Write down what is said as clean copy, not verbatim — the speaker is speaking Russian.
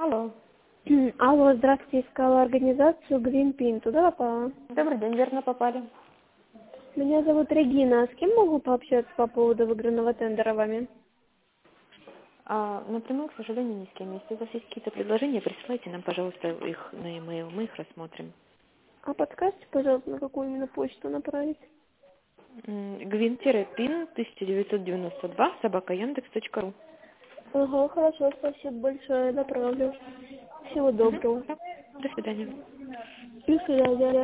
Алло. Алло, здравствуйте, искала организацию Greenpin. Туда попала? Добрый день, верно попали. Меня зовут Регина. С кем могу пообщаться по поводу выигранного тендера вами? Напрямую, к сожалению, ни с кем. Если у вас есть какие-то предложения, присылайте нам, пожалуйста, их на e-mail, мы их рассмотрим. А подскажите, пожалуйста, на какую именно почту направить? Гвин-пин 1992 @yandex.ru. Ага, хорошо, спасибо большое, направлю. Всего доброго. До свидания. До свидания.